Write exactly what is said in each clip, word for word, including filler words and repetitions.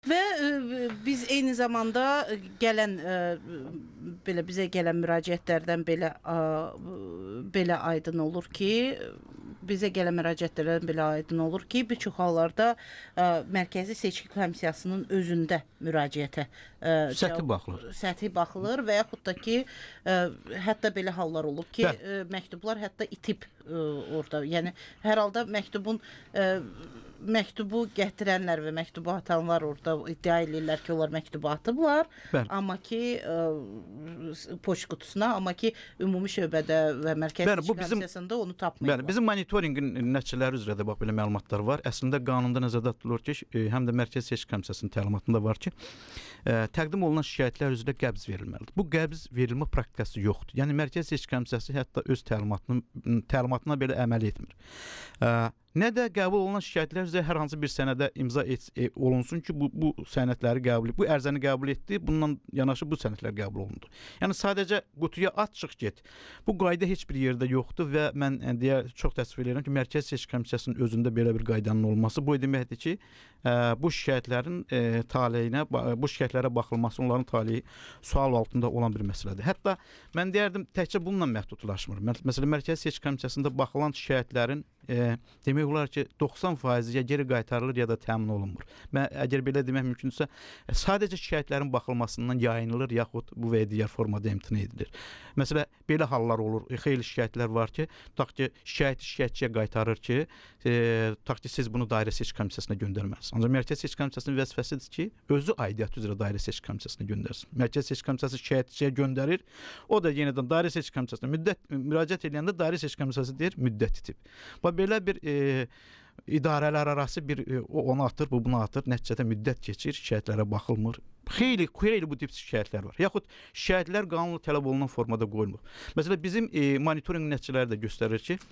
Və ə, biz eyni zamanda gələn ə, belə bizə gələn müraciətlərdən belə ə, belə aydın olur ki, bizə gələn müraciətlərdən belə aydın olur ki, bir çox hallarda ə, Mərkəzi Seçki Komissiyasının özündə müraciətə ə, Səthi baxılır. Səthi baxılır və yaxud da ki, ə, hətta belə hallar olub ki, ə, məktublar hətta itib ə, orada. Yəni hər halda məktubun ə, məktubu gətirənlər və məktubu atanlar orada iddia edirlər ki, onlar məktubu atıblar. Bəli. Amma ki ə, poçt qutusuna, amma ki ümumi şöbədə və Mərkəzi Bəli, bu Seçki bizim- Komissiyasında onu tapmayıblar. Bəli, bizim monitorinqin nəticələri üzrə də bax belə məlumatlar var. Əslində qanunda nəzərdə tutulur ki, e, həm də Mərkəzi Seçki Komissiyasının təlimatında var ki, e, təqdim olunan şikayətlər üzrə qəbz verilməlidir. Bu qəbz verilmə praktikası yoxdur. Yəni Mərkəzi Seçki Komissiyası hətta öz təlimatının təlimatına belə əməl etmir. E, Nə də qəbul olunan şikayətlər üzrə hər hansı bir sənədə imza et, e, olunsun ki, bu bu sənədləri qəbul, bu ərizəni qəbul etdi, bundan yanaşı bu sənədlər qəbul olundu. Yəni sadəcə qutuya at çıx get. Bu qayda heç bir yerdə yoxdur və mən e, deyə çox təəssüf edirəm ki, Mərkəzi Seçki Komissiyasının özündə belə bir qaydanın olması bu deməkdir ki, e, bu şikayətlərin e, taleyinə, bu şikayətlərə baxılması onların taleyi sual altında olan bir məsələdir. Hətta mən deyərdim təkcə bununla məhdudlaşmır. Məsələn, Mərkəzi Seçki Komissiyasında baxılan şikayətlərin e, demək olar ki, doxsan faizi ya geri qaytarılır ya da təmin olunmur. Mən əgər belə demək mümkündürsə, sadəcə şikayətlərin baxılmasından yayınılır yaxud bu və ya digər formada imtina edilir. Məsələn, belə hallar olur. E, xeyli şikayətlər var ki, tutaq ki, şikayəti şikayətçiyə qaytarır ki, e, tutaq ki, siz bunu Dairə Seçki Komissiyasına göndərməlisiniz. Ancaq Mərkəzi Seçki Komissiyasının vəzifəsidir ki, özü aidiyyatı üzrə Dairə Seçki Komissiyasına göndərsin. Mərkəzi Seçki Komissiyası şikayətçiyə göndərir. O da yenidən Dairə Seçki Komissiyasına müddət müraciət edəndə Dairə Seçki Komissiyası deyir, müddət itib. Və belə bir e, idarələr arası bir e, o onu atır, bu bunu atır, nəticədə müddət keçir, şikayətlərə baxılmır. Xeyli, xeyli bu tip şikayətlər var. Yaxud şikayətlər qanunla tələb olunan formada qoyulmur. Məsələn, bizim e, monitorinq nəticələri də göstərir ki,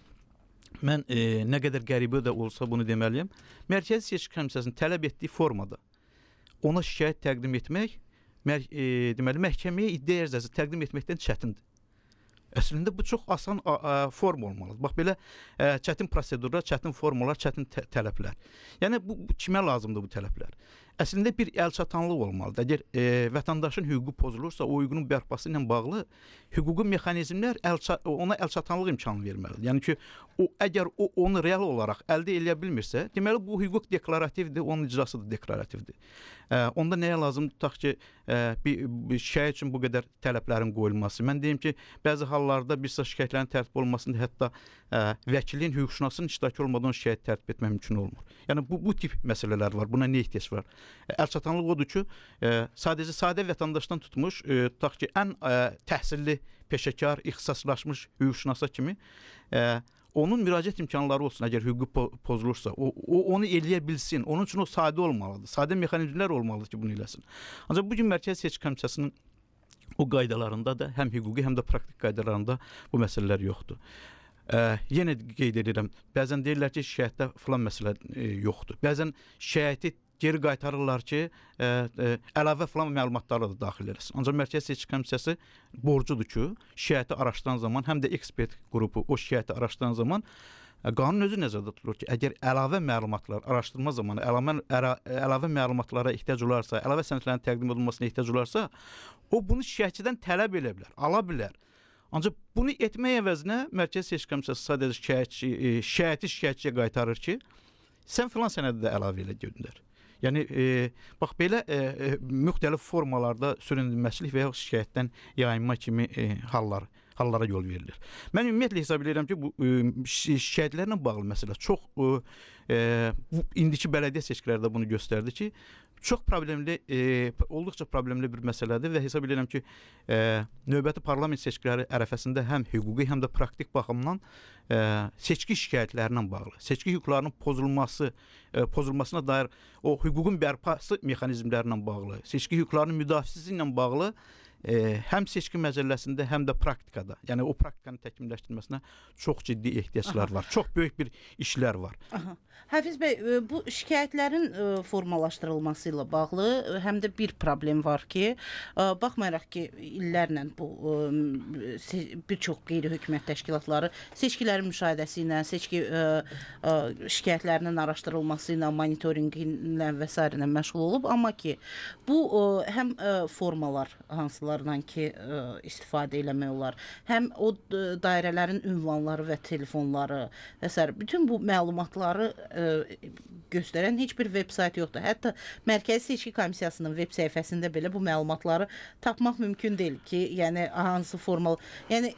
mən e, nə qədər qəribə də olsa bunu deməliyəm, Mərkəzi Seçki Komissiyasının tələb etdiyi formada ona şikayət təqdim etmək, mər, e, deməli, məhkəməyə iddia ərizəsi təqdim etməkdən çətindir. Əslində bu çox asan a, a, form olmalıdır. Bax belə ə, çətin prosedurlar, çətin formalar, çətin tə tələblər. Yəni bu, bu kimə lazımdır bu tələblər? Əslində bir əlçatanlıq olmalıdır. Əgər e, vətəndaşın hüququ pozulursa, o hüququn bərpası ilə bağlı hüquqi mexanizmlər əlça ona əlçatanlıq imkanı verməlidir. Yəni ki, o əgər o onu real olaraq əldə edə bilmirsə, deməli bu hüquq deklarativdir, onun icrası da deklarativdir. E, onda nəyə lazımdır? Tutaq ki, e, bir, bir şikayət üçün bu qədər tələblərin qoyulması. Mən deyim ki, bəzi hallarda bir sıra şikayətlərin tərtib olunmasında hətta ə, vəkilin, hüquqşünasın iştirakı olmadan şikayət tərtib etmək mümkün olmur. Yəni bu bu tip məsələlər var. Buna nə ehtiyac var? Əlçatanlıq odur ki, ə, sadəcə sadə vətəndaşdan tutmuş, ə, tutaq ki, ən ə, təhsilli, peşəkar, ixtisaslaşmış hüquqşünasa kimi ə, onun müraciət imkanları olsun, əgər hüququ po pozulursa, o, o onu eləyə bilsin. Onun üçün o sadə olmalıdır. Sadə mexanizmlər olmalıdır ki, bunu eləsin. Ancaq bugün Mərkəzi Seçki Komissiyasının o qaydalarında da, həm hüquqi, həm də praktik qaydalarında bu məsələlər yoxdur. Ə, yenə qeyd edirəm, bəzən deyirlər ki, şikayətdə filan məsələ e, yoxdur. Bəzən şikayəti geri qaytarırlar ki, ə, ə, əlavə filan məlumatları da daxil eləsin. Ancaq Mərkəzi Seçki Komissiyası borcudur ki, şikayəti araşdıran zaman, həm də ekspert qrupu o şikayəti araşdıran zaman qanun özü nəzərdə tutulur ki, əgər əlavə məlumatlar araşdırma zamanı əlavə, əra, əlavə məlumatlara ehtiyac olarsa, əlavə sənədlərin təqdim olunmasına ehtiyac olarsa, o bunu şikayətçidən tələb edə bilər, ala bilər. Ancaq bunu etmək əvəzinə Mərkəzi Seçki Komissiyası sadəcə şikayətçi, e, şikayəti şikayətçiyə qaytarır ki, sən filan sənədi də əlavə elə göndər. Yəni, e, bax belə e, e, müxtəlif formalarda süründürməçilik və ya şikayətdən yayınma kimi e, hallar hallara yol verilir. Mən ümumiyyətlə hesab edirəm ki, bu e, şikayətlərlə bağlı məsələ çox e, bu, indiki bələdiyyə seçkiləri də bunu göstərdi ki, çox problemli, e, olduqca problemli bir məsələdir və hesab edirəm ki, e, növbəti parlament seçkiləri ərəfəsində həm hüquqi, həm də praktik baxımdan e, seçki şikayətlərinə bağlı, seçki hüquqlarının pozulması, e, pozulmasına dair o hüququn bərpası mexanizmlərinə bağlı, seçki hüquqlarının müdafiəsi ilə bağlı e, həm seçki məcəlləsində, həm də praktikada, yəni o praktikanın təkmilləşdirilməsinə çox ciddi ehtiyaclar Aha. var. Çox böyük bir işlər var. Aha. Həfiz bəy, bu şikayətlərin formalaşdırılması ilə bağlı həm də bir problem var ki, baxmayaraq ki, illərlə bu bir çox qeyri-hökumət təşkilatları seçkilərin müşahidəsi ilə, seçki şikayətlərinin araşdırılması ilə, monitoringi ilə və s. ilə məşğul olub, amma ki, bu həm formalar hansılarla ki, istifadə eləmək olar, həm o dairələrin ünvanları və telefonları və s. bütün bu məlumatları göstərən heç bir veb-sayt yoxdur. Hətta Mərkəzi Seçki Komissiyasının veb səhifəsində belə bu məlumatları tapmaq mümkün deyil ki, yəni hansı formal, yəni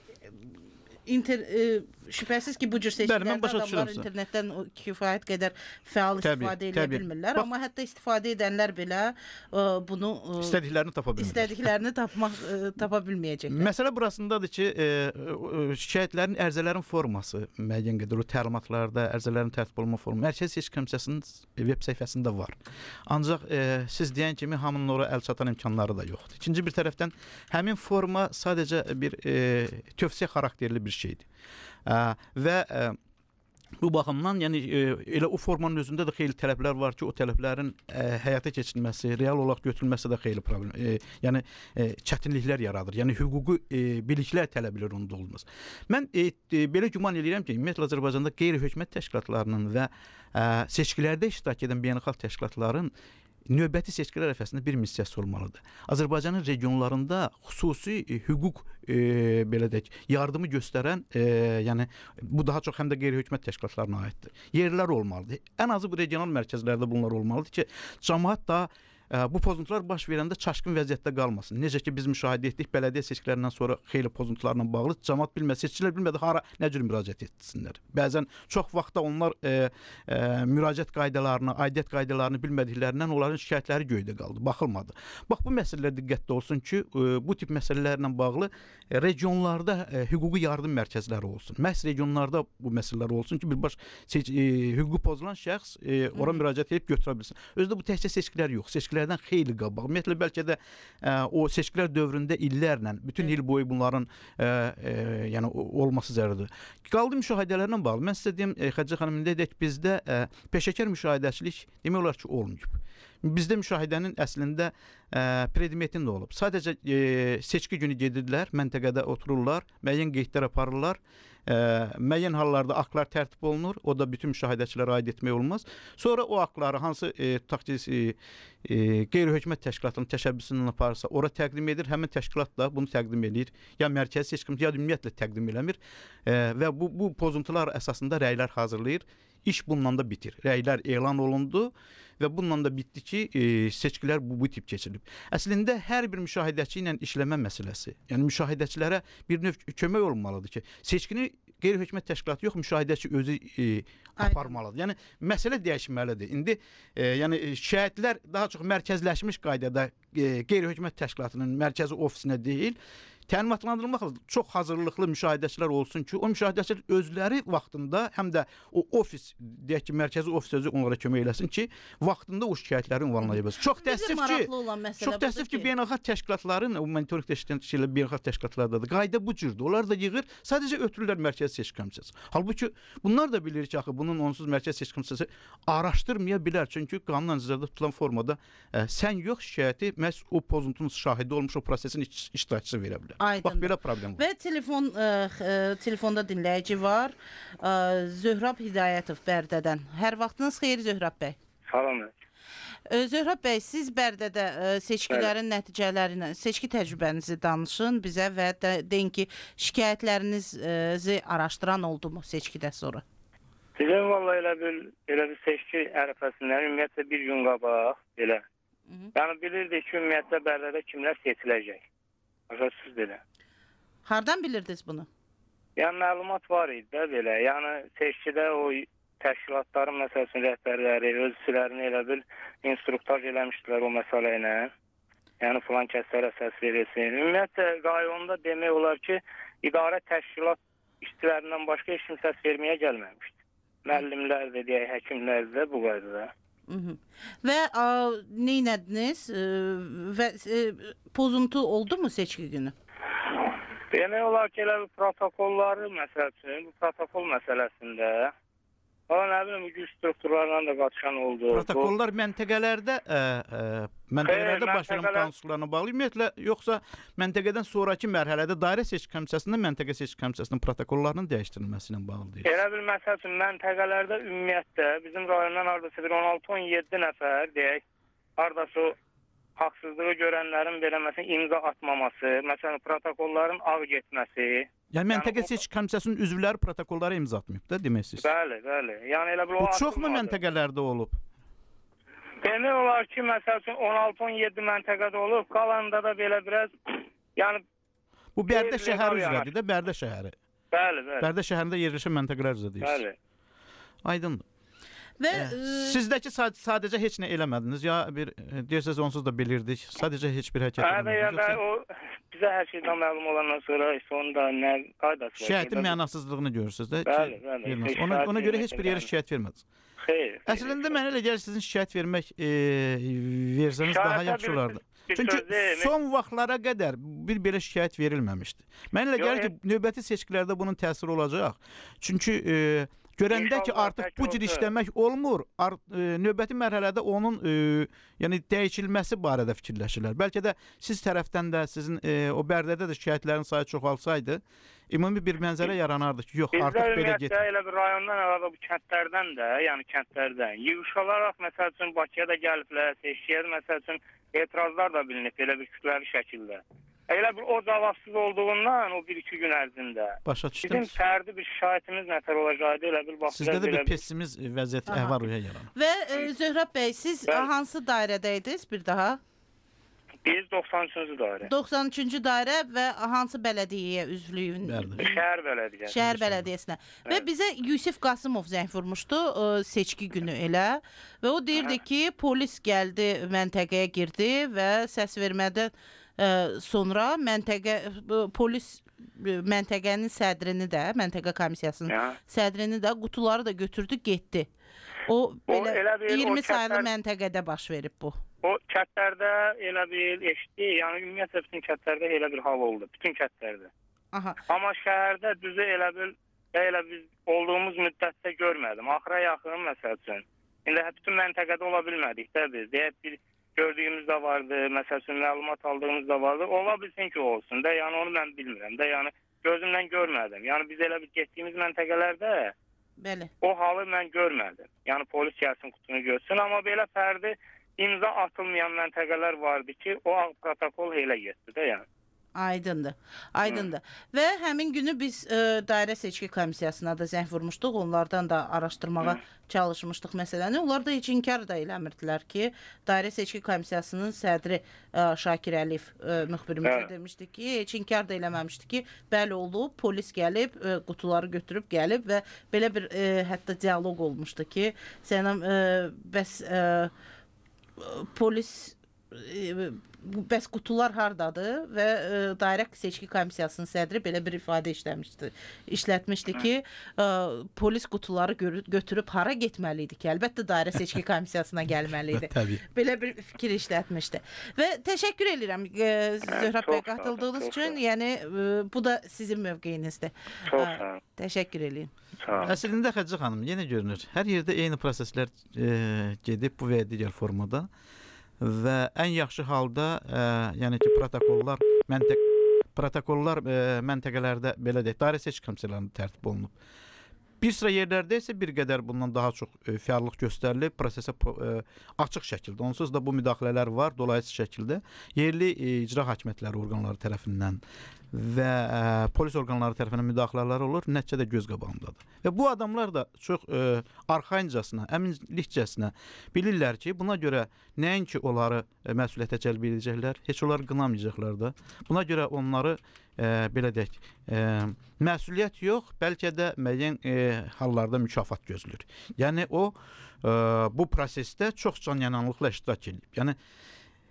inter, e, şübhəsiz ki, bu cür seçkilərdə adamlar internetdən kifayət qədər fəal təbii, istifadə edə təbii. bilmirlər, Bax, amma hətta istifadə edənlər belə e, bunu e, istədiklərini tapa bilmirlər. İstədiklərini tapmaq e, tapa bilməyəcəklər. Məsələ burasındadır ki, e, şikayətlərin, ərizələrin forması müəyyən qədər o təlimatlarda ərizələrin tərtib olunma forması Mərkəzi Seçki Komissiyasının veb səhifəsində var. Ancaq e, siz deyən kimi hamının ora əl çatan imkanları da yoxdur. İkinci bir tərəfdən həmin forma sadəcə bir e, tövsiyə xarakterli bir şeydir. Ə, və ə, bu baxımdan, yəni ə, elə o formanın özündə də xeyli tələblər var ki, o tələblərin ə, həyata keçirilməsi, real olaraq götürülməsi də xeyli problem, ə, yəni ə, çətinliklər yaradır. Yəni hüquqi ə, biliklər tələblər onda olmaz. Mən ə, ə, belə güman edirəm ki, ümumiyyətlə Azərbaycanda qeyri-hökumət təşkilatlarının və ə, seçkilərdə iştirak edən beynəlxalq təşkilatların növbəti seçkilər ərəfəsində bir missiyası olmalıdır. Azərbaycanın regionlarında xüsusi e, hüquq e, belə deyək, yardımı göstərən, e, yəni bu daha çox həm də qeyri-hökumət təşkilatlarına aiddir. Yerlər olmalıdır. Ən azı bu regional mərkəzlərdə bunlar olmalıdır ki, cəmaət daha bu pozuntular baş verəndə çaşqın vəziyyətdə qalmasın. Necə ki, biz müşahidə etdik, bələdiyyə seçkilərindən sonra xeyli pozuntularla bağlı cəmaət bilməz, seçicilər bilmədi, hara nə cür müraciət etsinlər. Bəzən çox vaxtda onlar e, e, müraciət qaydalarını, aidiyyət qaydalarını bilmədiklərindən onların şikayətləri göydə qaldı, baxılmadı. Bax, bu məsələlər diqqətli olsun ki, e, bu tip məsələlərlə bağlı e, regionlarda e, hüquqi yardım mərkəzləri olsun. Məhz regionlarda bu məsələlər olsun ki, birbaş seç, e, hüququ pozulan şəxs e, ora müraciət edib götürə bilsin. Özdə bu təkcə seçkilər yox, seçkilər lərdən xeyli qabaq. Ümumiyyətlə, bəlkə də ə, o seçkilər dövründə illərlə, bütün il boyu bunların ə, ə, yəni, olması zəruridir. Qaldı müşahidələrlə bağlı. Mən sizə deyim, Xədicə xanım, deyək, bizdə ə, peşəkar müşahidəçilik demək olar ki, olmayıb. Bizdə müşahidənin əslində ə, predmetində olub. Sadəcə ə, seçki günü gedirlər, məntəqədə otururlar, müəyyən qeydlər aparırlar. Ə, müəyyən hallarda aktlar tərtib olunur. O da bütün müşahidəçilərə aid etmək olmaz. Sonra o aktları hansı e, taktis e, e, qeyri-hökumət təşkilatının təşəbbüsündən aparırsa, ora təqdim edir. Həmin təşkilat da bunu təqdim edir. Ya mərkəzi seçki komissiyası, ya da ümumiyyətlə təqdim eləmir. E, və bu, bu pozuntular əsasında rəylər hazırlayır. İş bununla da bitir. Rəylər elan olundu və bununla da bitdi ki, e, seçkilər bu, bu tip keçirilib. Əslində, hər bir müşahidəçi ilə işləmə məsələsi, yəni müşahidəçilərə bir növ kömək olmalıdır ki, seçkini qeyri-hökumət təşkilatı yox, müşahidəçi özü e, aparmalıdır. Yəni, məsələ dəyişməlidir. İndi e, yəni, şikayətlər daha çox mərkəzləşmiş qaydada e, qeyri-hökumət təşkilatının mərkəzi ofisinə deyil, təlimatlandırılmaq çox hazırlıqlı müşahidəçilər olsun ki, o müşahidəçilər özləri vaxtında, həm də o ofis, deyək ki, mərkəzi ofis özü onlara kömək eləsin ki, vaxtında o şikayətləri ünvanlaya bilsin. Çox təəssüf ki, çox təəssüf ki, beynəlxalq təşkilatların, o monitorinq təşkilatları, beynəlxalq təşkilatlarda da qayda bu cürdür. Onlar da yığır, sadəcə ötürürlər Mərkəzi Seçki Komissiyası. Halbuki bunlar da bilir ki, axı bunun onsuz Mərkəzi Seçki Komissiyası araşdırmaya bilər. Çünki qanun nəzərdə tutulan formada ə, sən yox şikayəti məhz o pozuntunun şahidi olmuş o prosesin iş, iştirakçısı verə bilər. Aydın. Bax, belə problem var. Və telefon, ə, ə, telefonda dinləyici var. Ə, Zöhrab Hidayətov Bərdədən. Hər vaxtınız xeyir, Zöhrab bəy. Salam. Ə, Zöhrab bəy, siz Bərdədə ə, seçkilərin Bəli. nəticələrini, seçki təcrübənizi danışın bizə və də, deyin ki, şikayətlərinizi araşdıran oldu mu seçkidən sonra? Bizim vallahi elə bir, elə bir seçki ərəfəsindən ümumiyyətlə bir gün qabaq belə. Hı -hı. Yəni bilirdik ki, ümumiyyətlə Bərdədə kimlər seçiləcək. Siz belə. Hardan bilirdiniz bunu? Yəni məlumat var idi də belə. Yəni seçkidə o təşkilatların məsələsinin rəhbərləri, özçilərini elə bil instruktaj eləmişdilər o məsələ ilə. Yəni filan kəslərə səs verilsin. Ümumiyyətlə rayonda demək olar ki, idarə təşkilat işçilərindən başqa heç kim səs verməyə gəlməmişdi. Müəllimlər də deyək, həkimlər də bu qaydada. Hı -hı. Və nə etdiniz? Və e, pozuntu oldu mu seçki günü? Demək olar ki, elə bir protokolları məsəl üçün, bu protokol məsələsində o nə bilim güc strukturlarla da qatışan oldu. Protokollar məntəqələrdə ə, ə, məntəqələrdə Xeyr, baş verən məntəqələr- qanunlarına bağlı ümumiyyətlə yoxsa məntəqədən sonrakı mərhələdə dairə seçki komissiyasının məntəqə seçki komissiyasının protokollarının dəyişdirilməsi ilə bağlı deyil. Elə bil məsəl üçün məntəqələrdə ümumiyyətlə bizim rayondan hardasa bir on altı on yeddi nəfər deyək, hardasa o haqsızlığı görənlərin belə məsələn imza atmaması, məsələn protokolların ağ getməsi. Yəni məntəqə Yəni o- seçki komissiyasının üzvləri protokollara imza atmayıb da deməsiniz. Bəli, bəli. Yəni elə bil o Bu çoxmu atılmadı. məntəqələrdə olub? Demək olar ki, məsəl üçün on altı on yeddi məntəqədə olub, qalanda da belə biraz yəni Bu Bərdə Qeyri-legal şəhəri yanaş- üzrədir də, Bərdə şəhəri. bəli, bəli. Bərdə şəhərində yerləşən məntəqələr üzrə deyirsiniz. Bəli. Aydındır. Və Ə, e, Sizdəki sad sadəcə heç nə eləmədiniz ya bir e, deyirsiniz onsuz da bilirdik. Sadəcə heç bir hərəkət Hə, ya etmədiniz. da yoxsa o bizə hər şeydən məlum olandan sonra işte onun da nə qaydası var. Şikayətin mənasızlığını görürsüz də. ki, Bəli, bəli. verməz. İşte Ona, şikayət ona görə heç bir yerə vermək şikayət vermədiniz. Xeyr. Əslində mənə elə gəlir sizin şikayət vermək e, versəniz daha Şikayətə yaxşı bir- olardı. bir Çünki söz deyim. son vaxtlara qədər bir belə şikayət verilməmişdi. Mənə elə Yox, gəlir ki, növbəti seçkilərdə bunun təsiri olacaq. Çünki e, görəndə ki, İnşallah artıq tək bu cür olsa. işləmək olmur, ar, e, növbəti mərhələdə onun e, yəni dəyişilməsi barədə fikirləşirlər. Bəlkə də siz tərəfdən də sizin e, o Bərdədə də şikayətlərin sayı çoxalsaydı, ümumi bir mənzərə yaranardı ki, yox, Bizdə artıq belə ümumiyyətlə getmir. elə bir rayondan əlavə bu kəndlərdən də, yəni kəndlərdən yığış olaraq məsəl üçün Bakıya da gəliblər, seçkiyə də məsəl üçün etirazlar da bilinib elə bir kütləvi şəkildə. Elə bir o cavabsız olduğundan o bir iki gün ərzində Başa bizim düşdüm. fərdi bir şahidimiz nətər olacaqdı elə bir bax. Sizdə də belə bir pessimist vəziyyət Aha. əhval-ruhiyyə yaranır. və e, Zöhrəb bəy, siz Bəli. hansı dairədəydiniz bir daha? Biz doxsan üçüncü dairə. doxsan üçüncü dairə və hansı bələdiyyəyə üzvlüyün? Bərdə. Şəhər bələdiyyəsi. Şəhər bələdiyyəsinə. Və Evet. bizə Yusif Qasımov zəng vurmuşdu e, seçki günü elə və o deyirdi ki, polis gəldi, məntəqəyə girdi və səs vermədən e, sonra məntəqə e, polis e, məntəqənin sədrini də, məntəqə komissiyasının Ya. sədrini də, qutuları da götürdü, getdi. O belə elə bir- o iyirmi saylı kəndlər- məntəqədə baş verib bu. O kətlərdə elə bir eşitdi, yəni ümumiyyətlə bütün kətlərdə elə bir hal oldu. Bütün kətlərdə. Aha. Amma şəhərdə düzü elə bil elə biz olduğumuz müddətdə görmədim. Axıra yaxın məsəl üçün. İndi hə, bütün məntəqədə ola bilmədik də biz. Deyək bir gördüyümüz də vardı, məsəl üçün məlumat aldığımız da vardı. Ola bilsin ki, olsun da, yəni onu mən bilmirəm də, yəni gözümlə görmədim. Yəni biz elə bir getdiyimiz məntəqələrdə Bəli. o halı mən görmədim. Yəni polis gəlsin qutunu görsün, amma belə fərdi imza atılmayan məntəqələr vardı ki, o ağ protokol elə getdi də yəni. Aydındır. Aydındır. Və həmin günü biz e, dairə seçki komissiyasına da zəng vurmuşduq. Onlardan da araşdırmağa Hı. çalışmışdıq məsələni. Onlar da heç inkar da eləmirdilər ki, dairə seçki komissiyasının sədri e, Şakir Əliyev e, müxbirimizə Hə. demişdi ki, heç inkar da eləməmişdi ki, bəli olub, polis gəlib, e, qutuları götürüb gəlib və belə bir e, hətta dialoq olmuşdu ki, sənəm e, bəs e, polis e, bəs qutular hardadır və e, dairə seçki komissiyasının sədri belə bir ifadə işləmişdi. İşlətmişdi ki, e, polis qutuları gö götürüb hara getməli idi ki? Əlbəttə dairə seçki komissiyasına gəlməli idi. Təbii. Belə bir fikir işlətmişdi. Və təşəkkür edirəm e, Zöhrəb bəy çox sağ olun, qatıldığınız çox üçün. sağ olun. Yəni e, bu da sizin mövqeyinizdir. Çox E, sağ olun. Təşəkkür eləyin. Sağ olun. Əslində Xədicə xanım, yenə görünür. Hər yerdə eyni proseslər e, gedib bu və ya digər formada və ən yaxşı halda e, yəni ki, protokollar məntəq protokollar e, məntəqələrdə belə deyək, dairə seçki komissiyasının tərtib olunub. Bir sıra yerlərdə isə bir qədər bundan daha çox e, fəallıq göstərilib, prosesə e, açıq şəkildə. Onsuz da bu müdaxilələr var, dolayısız şəkildə yerli e, icra hakimiyyətləri orqanları tərəfindən və e, polis orqanları tərəfindən müdaxilələr olur, nəticədə göz qabağındadır. Və bu adamlar da çox e, arxayıncasına, əminlikcəsinə bilirlər ki, buna görə nəinki onları e, məsuliyyətə cəlb edəcəklər, heç onları qınamayacaqlar da. Buna görə onları e, belə deyək, e, məsuliyyət yox, bəlkə də müəyyən e, hallarda mükafat gözlür. Yəni o e, bu prosesdə çox canyananlıqla iştirak edib. Yəni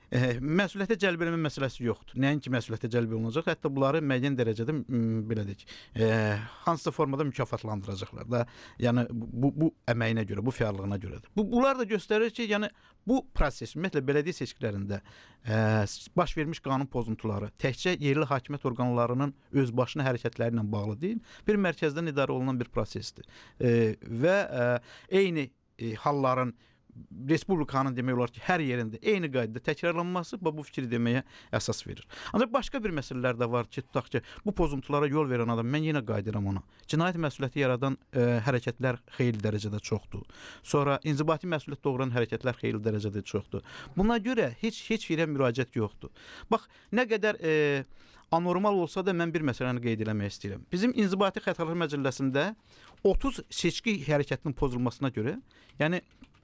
E, məsuliyyətə cəlb etmə məsələsi yoxdur. Nəinki məsuliyyətə cəlb olunacaq, hətta bunları müəyyən dərəcədə m, belə deyək, e, hansısa formada mükafatlandıracaqlar da. Yəni bu bu əməyinə görə, bu fəallığına görədir. Bu bunlar da göstərir ki, yəni bu proses ümumiyyətlə bələdiyyə seçkilərində e, baş vermiş qanun pozuntuları təkcə yerli hakimiyyət orqanlarının öz başına hərəkətləri ilə bağlı deyil, bir mərkəzdən idarə olunan bir prosesdir. E, və e, eyni e, halların Respublikanın demək olar ki, hər yerində eyni qaydada təkrarlanması bu fikri deməyə əsas verir. Ancaq başqa bir məsələlər də var ki, tutaq ki, bu pozuntulara yol verən adam, mən yenə qayıdıram ona. Cinayət məsuliyyəti yaradan e, hərəkətlər xeyli dərəcədə çoxdur. Sonra inzibati məsuliyyət doğuran hərəkətlər xeyli dərəcədə çoxdur. Buna görə heç heç yerə müraciət yoxdur. Bax, nə qədər e, anormal olsa da mən bir məsələni qeyd eləmək istəyirəm. Bizim İnzibati Xətalar Məcəlləsində otuz seçki hərəkətinin pozulmasına görə, yəni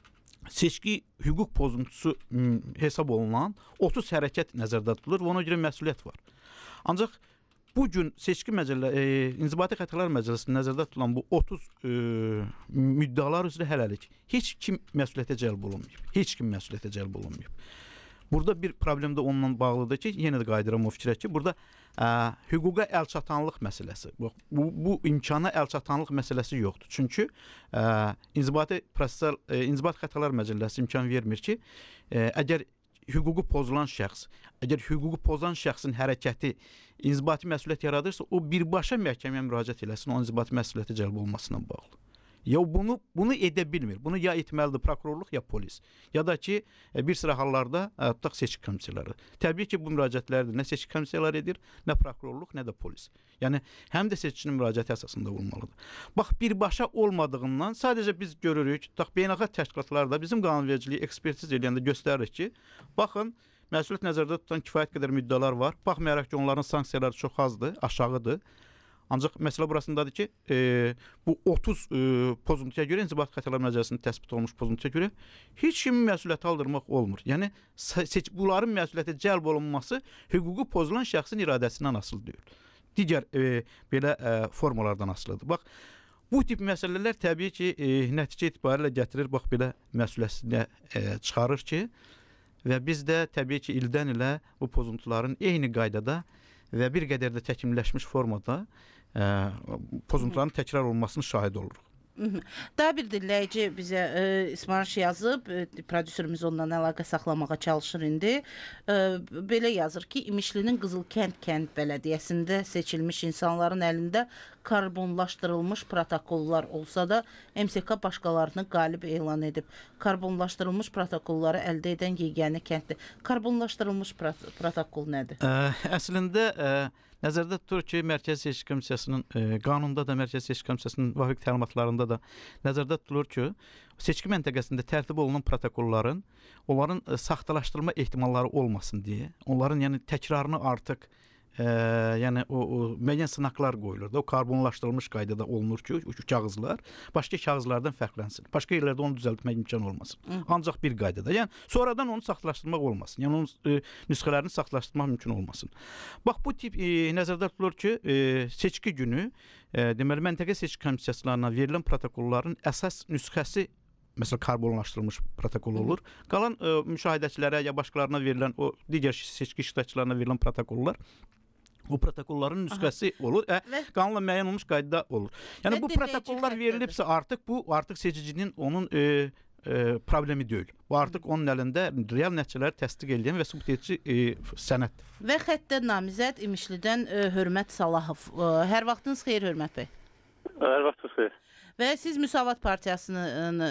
seçki hüquq pozuntusu hesab olunan otuz hərəkət nəzərdə tutulur və ona görə məsuliyyət var. Ancaq bu gün seçki məcəllə, e, İnzibati Xətalar Məcəlləsində nəzərdə tutulan bu otuz e, müddalar üzrə hələlik heç kim məsuliyyətə cəlb olunmayıb. Heç kim məsuliyyətə cəlb olunmayıb. Burada bir problem də onunla bağlıdır ki, yenə də qayıdıram o fikrə ki, burada ə, hüquqa əlçatanlıq məsələsi, bu, bu, bu imkana əlçatanlıq məsələsi yoxdur. Çünki ə, İnzibati Prosessual, ə, İnzibati Xətalar Məcəlləsi imkan vermir ki, ə, əgər hüququ pozulan şəxs, əgər hüququ pozan şəxsin hərəkəti inzibati məsuliyyət yaradırsa, o birbaşa məhkəməyə müraciət eləsin, o inzibati məsuliyyətə cəlb olmasına bağlı. Ya bunu bunu edə bilmir. Bunu ya etməlidir prokurorluq, ya polis. Ya da ki, bir sıra hallarda tutaq seçki komissiyaları. Təbii ki, bu müraciətləri nə seçki komissiyaları edir, nə prokurorluq, nə də polis. Yəni həm də seçicinin müraciəti əsasında olmalıdır. Bax, birbaşa olmadığından sadəcə biz görürük, tutaq beynəlxalq təşkilatlarda bizim qanunvericiliyi ekspertiz edəndə göstərir ki, baxın, məsuliyyət nəzərdə tutan kifayət qədər müddalar var. Baxmayaraq ki, onların sanksiyaları çox azdır, aşağıdır. Ancaq məsələ burasındadır ki, e, bu otuz e, pozuntuya görə, İnzibati Xətalar Məcəlləsində təsbit olunmuş pozuntuya görə heç kimin məsuliyyəti aldırmaq olmur. Yəni seç, bunların məsuliyyətə cəlb olunması hüququ pozulan şəxsin iradəsindən asılı deyil. Digər e, belə e, formalardan asılıdır. Bax, bu tip məsələlər təbii ki, e, nəticə etibarilə gətirir, bax belə məsuliyyətinə e, çıxarır ki, və biz də təbii ki, ildən ilə bu pozuntuların eyni qaydada və bir qədər də təkmilləşmiş formada ə, pozuntuların təkrar olunmasının şahid oluruq. Daha bir dinləyici bizə e, İsmarış yazıb, e, prodüserimiz ondan əlaqə saxlamağa çalışır indi. E, belə yazır ki, İmişlinin Qızılkənd kənd bələdiyyəsində seçilmiş insanların əlində karbonlaşdırılmış protokollar olsa da M S K başqalarını qalib elan edib. Karbonlaşdırılmış protokolları əldə edən yeganə kənddir. Karbonlaşdırılmış prot protokol nədir? Ə, əslində ə, nəzərdə tutulur ki, Mərkəzi Seçki Komissiyasının e, qanunda da, Mərkəzi Seçki Komissiyasının vafiq təlimatlarında da nəzərdə tutulur ki, seçki məntəqəsində tərtib olunan protokolların onların e, saxtalaşdırılma ehtimalları olmasın deyə, onların yəni təkrarını artıq e, yəni o, o müəyyən sınaqlar qoyulur da, o karbonlaşdırılmış qaydada olunur ki, o kağızlar başqa kağızlardan fərqlənsin. Başqa yerlərdə onu düzəltmək imkan olmasın. Hı. Ancaq bir qaydada. Yəni sonradan onu saxtalaşdırmaq olmasın. Yəni onun e, nüsxələrini saxtalaşdırmaq mümkün olmasın. Bax, bu tip e, nəzərdə tutulur ki, e, seçki günü e, deməli məntəqə seçki komissiyaslarına verilən protokolların əsas nüsxəsi məsələn karbonlaşdırılmış protokol olur. Qalan e, müşahidəçilərə ya başqalarına verilən o digər seçki iştirakçılarına verilən protokollar o protokolların nüsxəsi olur, ə, qanunla müəyyən olmuş qaydada olur. Yəni bu protokollar verilibsə artıq bu artıq seçicinin onun e, e, problemi deyil. Bu artıq onun əlində real nəticələri təsdiq edən və sübut edici e, sənəddir. Və xəttə namizəd İmişlidən e, Hörmət Salahov. E, hər vaxtınız xeyir Hörmət bəy. Hər vaxtınız xeyir. Və siz Müsavat Partiyasını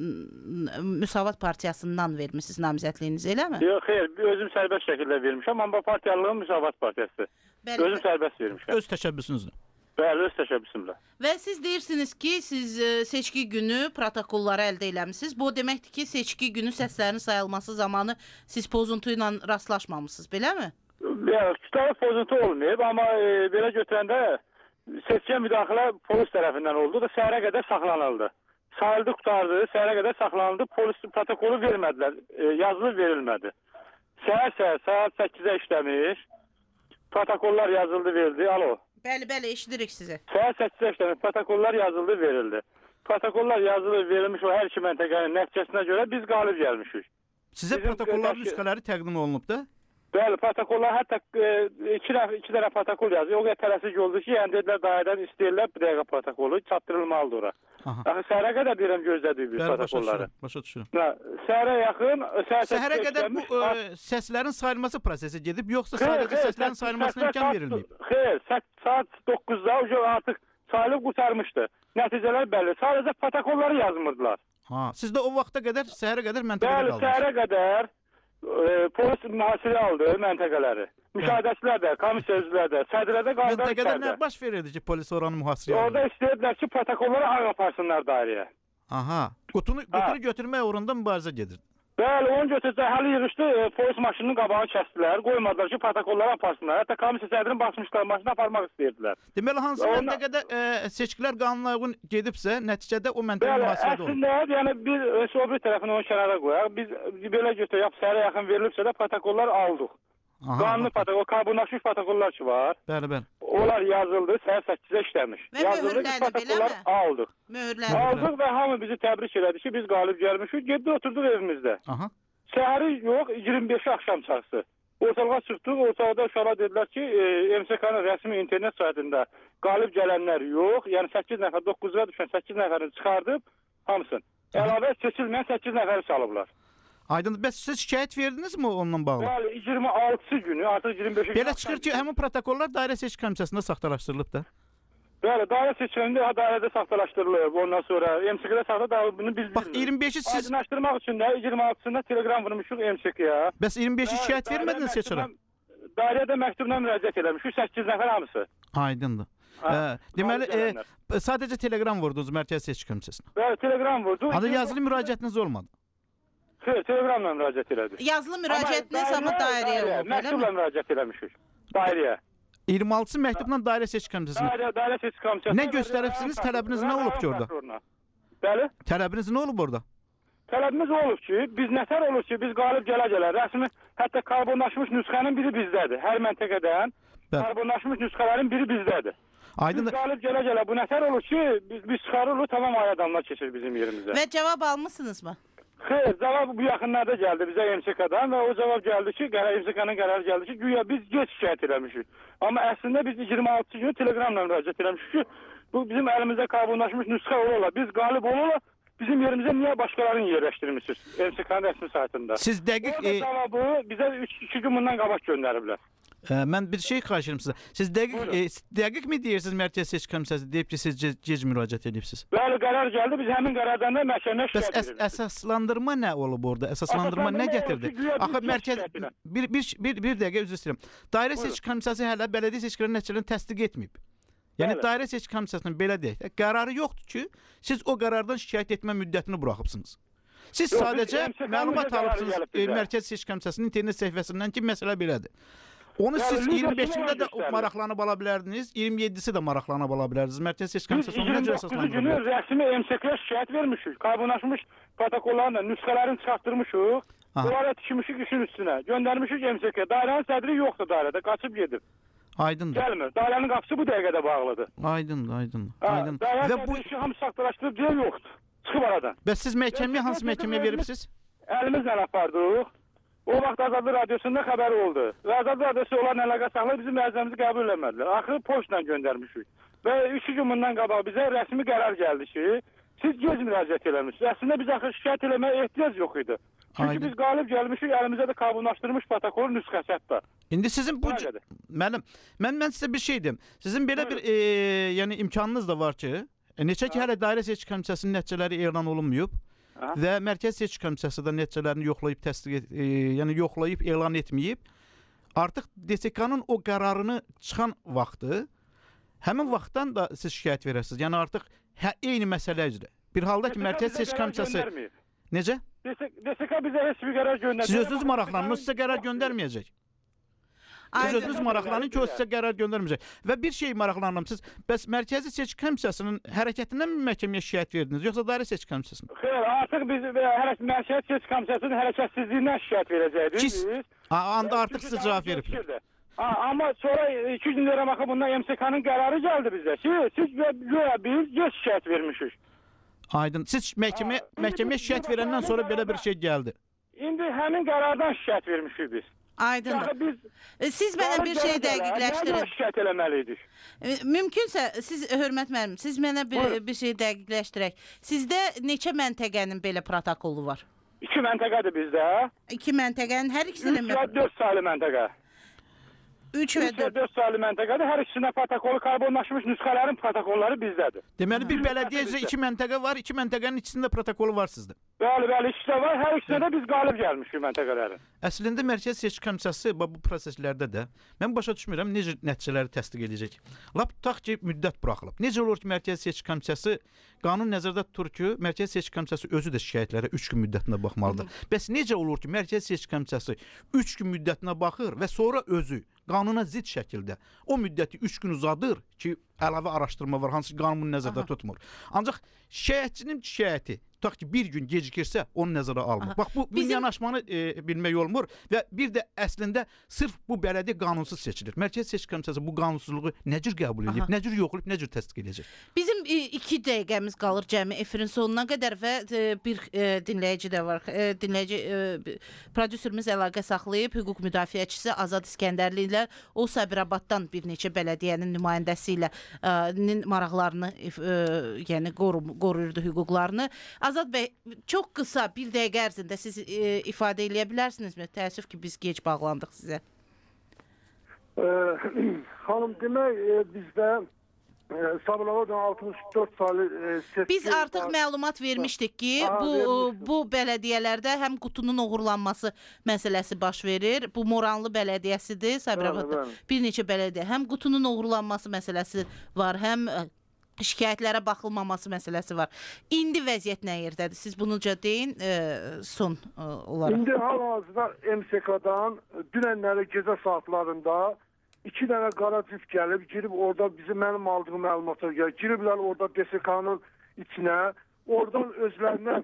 Müsavat Partiyasından vermisiniz namizədliyinizi, eləmi? Yox, xeyr, özüm sərbəst şəkildə vermişəm, amma partiyalığım Müsavat Partiyası. Bəli, özüm sərbəst vermişəm. Öz təşəbbüsünüzdür. Bəli, öz təşəbbüsümlə. Və siz deyirsiniz ki, siz seçki günü protokolları əldə eləmişsiniz. Bu deməkdir ki, seçki günü səslərin sayılması zamanı siz pozuntu ilə rastlaşmamısınız, beləmi? Yox, kütləvi pozuntu olmayıb, amma e, belə götürəndə seçkiyə müdaxilə polis tərəfindən oldu da səhərə qədər saxlanıldı. Sayıldı, qutardı, səhərə qədər saxlanıldı. Polis protokolu vermədilər, e, yazılı verilmədi. Səhər-səhər saat səkkizə işləmiş, protokollar yazıldı, verildi. Alo. Bəli, bəli, eşidirik sizi. Səhər səkkizə işləmiş, protokollar yazıldı, verildi. Protokollar yazılı verilmiş o hər iki məntəqənin nəticəsinə görə biz qalib gəlmişik. Sizə Bizim protokolların təşkil- nüsxələri təqdim olunub da? Bəli, protokollar hətta e, iki, dəfə, iki dənə protokol yazıyor. O qədər tələsik oldu ki, yəni dedilər dairədən istəyirlər bir dəqiqə protokolu çatdırılmalıdır ora. Aha. Axı səhərə qədər deyirəm gözlədik biz Bəli, başa protokolları. düşürəm. Başa düşürəm. Hə, səhərə yaxın, səhər Səhərə səkkiz qədər bu işləmiş, ə, səslərin sayılması prosesi gedib, yoxsa Xeyr, sadəcə xeyr, səslərin səs- sayılmasına səslər imkan saat- verilməyib? Xeyr, sə- saat doqquzda o artıq sayılıb qurtarmışdı. Nəticələr bəlli. Sadəcə protokolları yazmırdılar. Ha, siz də o vaxta qədər, səhərə qədər məntəqədə Bəli, qaldınız. səhərə qədər e, polis mühasirə aldı məntəqələri. Müşahidəçilər də, komissiya üzvləri də, sədrədə qaldı. Məntəqədə nə baş verirdi ki, polis oranı mühasirəyə Orada aldı? istəyirdilər ki, protokolları ağ aparsınlar dairəyə. Aha, qutunu, qutunu götürmək uğrunda mübarizə gedir. Bəli, onu götürsə hələ yığışdı, e, polis maşınının qabağını kəsdilər, qoymadılar ki, protokolları aparsınlar. Hətta komissiya sədrini basmışlar, maşını aparmaq istəyirdilər. Deməli, hansı Ona- məntəqədə ə, seçkilər qanuna uyğun gedibsə, nəticədə o məntəqə Bəli, mühasirədə olur. əslində, yəni bir o bir tərəfini onun kənara qoyaq. Biz belə götürək, səhərə yaxın verilibsə də protokollar aldıq. Aha, Qanuni aha. protokol, karbonlaşmış protokollar ki var. Bəli, bəli. Onlar yazıldı, səhər səkkizdə işləmiş. Və Yazıldı, biz möhürləndi, protokollar beləmi? aldıq. Möhürləndi. Aldıq və hamı bizi təbrik elədi ki, biz qalib gəlmişik. Getdi oturduq evimizdə. Aha. Səhəri yox, iyirmi beşi axşam çaxsı. Ortalığa çıxdıq, ortalıqda uşaqlar dedilər ki, e, M S K-nın rəsmi internet saytında qalib gələnlər yox, yəni səkkiz nəfər, doqquza düşən səkkiz nəfərini çıxardıb hamısını. Əlavə seçilməyən səkkiz nəfəri salıblar. Aydın, bəs siz şikayət verdinizmi onunla bağlı? Bəli, iyirmi altısı günü, artıq iyirmi beşi Belə çıxır ki, həmin protokollar dairə seçki komissiyasında saxtalaşdırılıb da. Bəli, dairə seçilində dairədə saxtalaşdırılıb. Ondan sonra M S K-də saxta bunu biz Bax, iyirmi beşi siz, aydınlaşdırmaq üçün də iyirmi altısında telegram vurmuşuq M S K-ya. bəs iyirmi beşi şikayət vermədiniz seçərə? Dairəyə də məktubla müraciət eləmişik, səkkiz nəfər hamısı. Aydındır. Ha, Ə, deməli, qalib gələnlər. e, sadəcə telegram vurdunuz Mərkəzi Seçki Komissiyasına. Bəli, telegram vurdu. Adı yazılı müraciətiniz olmadı. Xeyr, telegramla müraciət elədik. Yazılı müraciətiniz amma dairəyə olub, eləmi? Məktubla müraciət eləmişik. Dairəyə. iyirmi altısı məktubla dairə seçki komissiyasına. Dairə, dairə seçki komissiyasına. Nə göstəribsiniz? Tələbiniz nə olub ki orada? Bəli. Tələbiniz nə olub orada? Tələbimiz olub ki, biz nətər olur ki, biz qalib gələ-gələ rəsmi, hətta karbonlaşmış nüsxənin biri bizdədir. Hər məntəqədən Bəli. karbonlaşmış nüsxələrin biri bizdədir. Aydın. Biz qalib gələ-gələ bu nətər olur ki, biz, biz çıxarırıq, tamam ay adamlar keçir bizim yerimizə. Və cavab almısınızmı? Xeyr, cavab bu yaxınlarda gəldi bizə M S K-dan və o cavab gəldi ki, qərar M S K-nın qərarı gəldi ki, güya biz geç şikayət eləmişik. Amma əslində biz iyirmi altısı günü telegramla müraciət eləmişik ki, bu bizim əlimizdə karbonlaşmış nüsxə olarlar. Biz qalib olarlar, bizim yerimizə niyə başqalarını yerləşdirmişsiniz M S K-nın rəsmi saytında? Siz dəqiq Orada e, cavabı bizə iki gün bundan qabaq göndəriblər. Ə, mən bir şey xahiş edirəm sizə. Siz dəqiq Buyurun. e, dəqiq mi deyirsiniz Mərkəzi Seçki Komissiyası deyib ki, siz gec, gec müraciət edibsiz? Bəli, qərar gəldi, biz həmin qərardan da məhkəməyə Bəs şikayət əs edirik. əsaslandırma nə olub orada? Əsaslandırma nə Əsaslandırma gətirdi? olub ki, güya biz Axı geç mərkəz şikayət edən. bir bir bir, bir dəqiqə üzr istəyirəm. Dairə Buyurun. seçki komissiyası hələ bələdiyyə seçkilərinin nəticələrini təsdiq etməyib. Yəni Bəli. dairə seçki komissiyasının belə deyək də qərarı yoxdur ki, siz o qərardan şikayət etmə müddətini buraxıbsınız. Siz Yox, biz sadəcə M S K-nın məlumat bizə qərarı alıbsınız gəlib e, bizə. Mərkəzi Seçki Komissiyasının internet səhifəsindən ki, məsələ belədir. Onu Yəni, siz lütfen iyirmi beşində şuna də göstərin. maraqlanıb ala bilərdiniz, iyirmi yeddisi də maraqlanıb ala bilərdiniz. Mərkəzi Seçki Biz Komissiyası ona iyirmi görə doqquzu əsaslandırılıb. günü rəsmi M S K-yə şikayət vermişik. Karbonlaşmış protokollarla nüsxələrini çıxartdırmışıq. Aha. Bunlara tikmişik işin üstünə. Göndərmişik M S K-yə. Dairənin sədri yoxdur dairədə, qaçıb gedib. Aydındır. Gəlmir. Dairənin qapısı bu dəqiqədə bağlıdır. Aydındır, aydındır. Ha, Aydındır. Dairə Və bu sədri işi hamısı saxtalaşdırıb deyə yoxdur. Çıxıb aradan. bəs siz məhkəməyə hansı məhkəməyə veribsiz? Əlimizlə apardıq. O vaxt Azadlıq Radiosunda xəbər oldu. Və Azadlıq Radiosu onlarla əlaqə saxlayıb bizim ərizəmizi qəbul eləmədilər. Axırı poçtla göndərmişik. Və iki gün bundan qabaq bizə rəsmi qərar gəldi ki, siz gec müraciət eləmişsiniz. Əslində biz axı şikayət eləməyə ehtiyac yox idi. Çünki Aydın. biz qalib gəlmişik, əlimizdə də karbonlaşdırılmış protokolun nüsxəsi hətta. İndi sizin bu Buna qədər. müəllim, mən mən sizə bir şey deyim. Sizin belə bir e, yəni imkanınız da var ki, e, neçə ki hələ dairə seçki komissiyasının nəticələri elan olunmayıb Ha? və Mərkəzi Seçki Komissiyası da nəticələrini yoxlayıb təsdiq et, e, yəni yoxlayıb elan etməyib. Artıq D S K-nın o qərarını çıxan vaxtı həmin vaxtdan da siz şikayət verəsiniz. Yəni artıq hə, eyni məsələ üzrə. Bir halda ki Mərkəzi Seçki Komissiyası necə? D S K bizə heç bir qərar göndərmir. Siz özünüz maraqlanmısınız, sizə qərar göndərməyəcək. Siz Aydın. özünüz maraqlanın ki, o sizə qərar göndərməyəcək. Və bir şey maraqlanıram, siz bəs Mərkəzi Seçki Komissiyasının hərəkətindən mi məhkəməyə şikayət verdiniz, yoxsa dairə seçki komissiyasına? Xeyr, artıq biz hələ Mərkəzi Seçki Komissiyasının hərəkətsizliyindən şikayət verəcəkdik Siz- biz. Ha, anda artıq Çünki sizə cavab cavab veriblər. gecikirdi. Ha, amma sonra iki gün sonra baxıb bundan M S K-nın qərarı gəldi bizə ki, siz güya biz geç şikayət vermişik. Aydın. Siz məhkəmə Ha, məhkəməyə biz- şikayət biz- verəndən sonra belə bir şey gəldi. indi həmin qərardan şikayət vermişik biz. Aydındır. Yəni biz E, Siz mənə bir şey dəqiqləşdirin. Nədən şikayət eləməliydik? E, Mümkünsə siz hörmət müəllim, siz mənə bir, Buyurun. bir şey dəqiqləşdirək. Sizdə neçə məntəqənin belə protokolu var? İki məntəqədir bizdə. İki məntəqənin hər ikisinin üç və dörd saylı məntəqə. üç və üç və dörd. dörd saylı məntəqədir. Hər ikisində protokolu karbonlaşmış nüsxələrin protokolları bizdədir. Deməli bir bələdiyyə üzrə iki məntəqə var, iki məntəqənin ikisində protokolu var sizdə. Bəli, bəli, ikisi də var. Hər ikisində də biz qalib gəlmişik məntəqələrin. Əslində Mərkəzi Seçki Komissiyası bu proseslərdə də mən başa düşmürəm necə nəticələri təsdiq edəcək. Lap tutaq ki, müddət buraxılıb. Necə olur ki, Mərkəzi Seçki Komissiyası qanun nəzərdə tutur ki, Mərkəzi Seçki Komissiyası özü də şikayətlərə üç gün müddətində baxmalıdır. Bəs necə olur ki, Mərkəzi Seçki Komissiyası üç gün müddətinə baxır və sonra özü qanuna zidd şəkildə o müddəti üç gün uzadır ki, əlavə araşdırma var, hansı ki, qanun bunu nəzərdə Aha. tutmur. Ancaq şikayətçinin şikayəti tutaq ki, bir gün gecikirsə, onu nəzərə almır. Aha. Bax, bu, bu Bizim- yanaşmanı e, bilmək olmur və bir də əslində sırf bu bələdiyyə qanunsuz seçilir. Mərkəzi Seçki Komissiyası bu qanunsuzluğu nə cür qəbul edib, Aha. nə cür yoxlayıb, nə cür təsdiq edəcək? Bizim e, iki dəqiqəmiz qalır cəmi efirin sonuna qədər və e, bir e, dinləyici də var. E, dinləyici e, prodüserimiz əlaqə saxlayıb hüquq müdafiəçisi Azad İskəndərli ilə o Sabirabaddan bir neçə bələdiyyənin nümayəndəsi ilə e, nin maraqlarını e, yəni qoru, qoruyurdu hüquqlarını. Azad bəy, çox qısa bir dəqiqə ərzində siz e, ifadə eləyə bilərsinizmi? Təəssüf ki, biz gec bağlandıq sizə. Ee, Hanım demək e, bizdə e, Sabirabaddan altmış dörd saylı e, seçki Biz artıq var. məlumat vermişdik ki, Aha, bu vermişdik. bu bələdiyyələrdə həm qutunun oğurlanması məsələsi baş verir. Bu Moranlı bələdiyyəsidir, Sabirabadda. Bəli, bəli. Bir neçə bələdiyyə həm qutunun oğurlanması məsələsi var, həm ə, şikayətlərə baxılmaması məsələsi var. İndi vəziyyət nə yerdədir? Siz bunuca deyin, ə, son ə, olaraq. İndi hal-hazırda M S K-dan dünənləri gecə saatlarında iki dənə qara cif gəlib, girib orada bizim mənim aldığım məlumata görə giriblər orada D S K-nın içinə, oradan özlərinə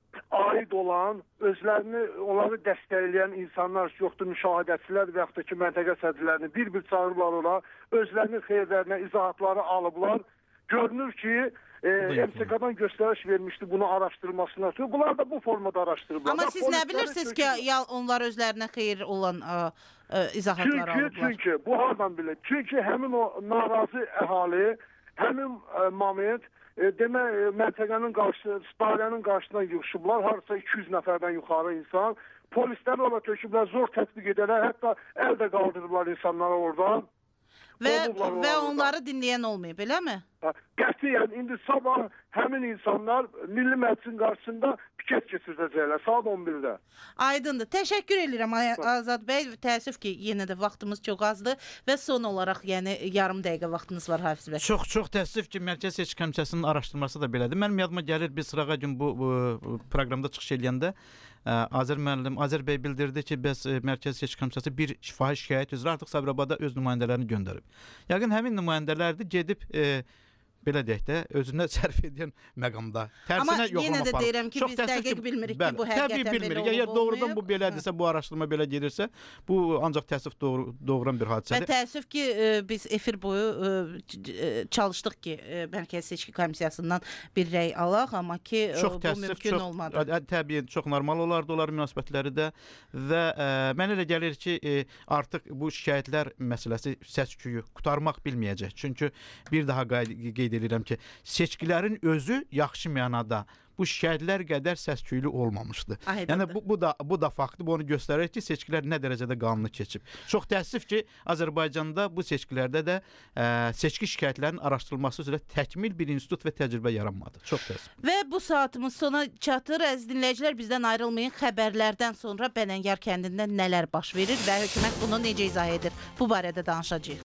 aid olan, özlərini, onları dəstəkləyən insanlar yoxdur, müşahidəçilər və yaxud da ki, məntəqə sədrlərini bir-bir çağırırlar ora, özlərinin xeyirlərinə izahatları alıblar. Görünür ki, e, M S K-dan göstəriş vermişdi bunu araşdırmasına. Bunlar da bu formada araşdırıblar. Amma Bax, siz nə polisləri bilirsiniz ki, söküblər. ya onlar özlərinə xeyir olan ə, ə, izahatlar Çünki, alıblar? çünki bu hardan bilir? Çünki həmin o narazı əhali, həmin e, moment e, demək e, məntəqənin qarşı, dairənin qarşısına yığışıblar. Harasa iki yüz nəfərdən yuxarı insan. Polisləri ola töküblər, zor tətbiq edərlər. Hətta əl də qaldırıblar insanlara oradan. Və, Qovublar və onları onları dinləyən olmayıb, eləmi? Ha, Qətiyyən indi sabah həmin insanlar Milli Məclisin qarşısında piket keçirdəcəklər saat on birdə. Aydındır. Təşəkkür edirəm Ay- Azad bəy. Təəssüf ki, yenə də vaxtımız çox azdır və son olaraq, yəni yarım dəqiqə vaxtınız var Hafiz bəy. Çox çox təəssüf ki, Mərkəzi Seçki Komissiyasının araşdırması da belədir. Mənim yadıma gəlir bir sırağa gün bu, bu proqramda çıxış eləyəndə ə, Azər müəllim, Azər bəy bildirdi ki, bəs ə, Mərkəzi Seçki Komissiyası bir şifahi şikayət üzrə artıq Sabirabada öz nümayəndələrini göndərib. Yəqin həmin nümayəndələr də gedib ə, belə deyək də özünə sərf edən məqamda Amma tərsinə yoxlama yenə də aparır. deyirəm ki, Çox biz təəssüf dəqiq bilmirik ki, bəli, bu təbii həqiqətən belə bilmirik. olub, Əgər doğrudan bu olmayıb. belədirsə, bu araşdırma belə gedirsə, bu ancaq təəssüf doğru, doğuran bir Və hadisədir. təəssüf ki, e, biz efir boyu e, c- e, çalışdıq ki, e, Mərkəzi Seçki Komissiyasından bir rəy alaq, amma ki, e, Çox bu təəssüf, mümkün çox olmadı. ə, təbii çox normal olardı onlar münasibətləri də və ə, mənə elə gəlir ki, ə, artıq bu şikayətlər məsələsi səs-küyü qurtarmaq bilməyəcək. Çünki bir daha qeyd, qeyd edirəm ki, seçkilərin özü yaxşı mənada bu şikayətlər qədər səs-küylü olmamışdı. Aydındır. Yəni bu, bu da bu da faktdır. Bu onu göstərir ki, seçkilər nə dərəcədə qanunu keçib. Çox təəssüf ki, Azərbaycanda bu seçkilərdə də ə, seçki şikayətlərinin araşdırılması üzrə təkmil bir institut və təcrübə yaranmadı. Çox təəssüf. Və bu saatımız sona çatır. Əziz dinləyicilər, bizdən ayrılmayın. Xəbərlərdən sonra Bənəngar kəndində nələr baş verir və hökumət bunu necə izah edir? Bu barədə danışacağıq.